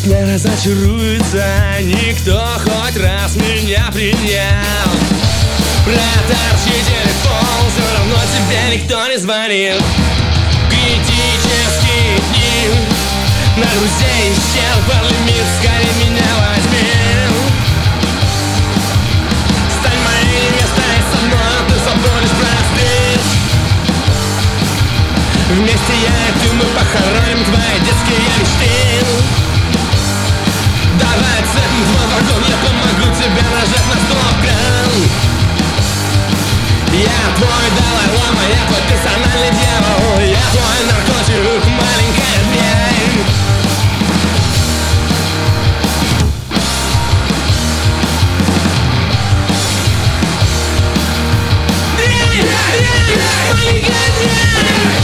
Не разочаруется никто, хоть раз меня принял. Проторчи телефон, все равно тебе никто не звонил. Критические дни, на друзей исчерпан лимит, скорее меня возьми. Стань моей невестой, со мной ты забудешь простыть. Вместе я и ты, мы похороним твои детские мечты. Давай цепим твой вагон, я помогу тебе нажать на стоп-кран. Я твой Далай-Лама, я твой персональный дьявол. Я твой наркотик, маленькая дрянь. Маленькая дрянь.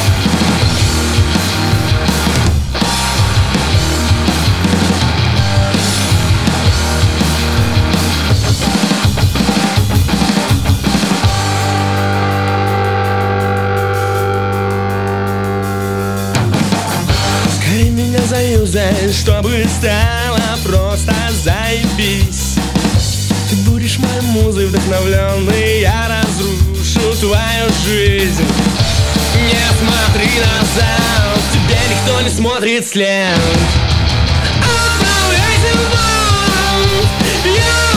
Меня заюзай, чтобы стало просто заебись. Ты будешь моей музой вдохновленной, я разрушу твою жизнь. Не смотри назад, тебе никто не смотрит вслед. Отправляйся в бой,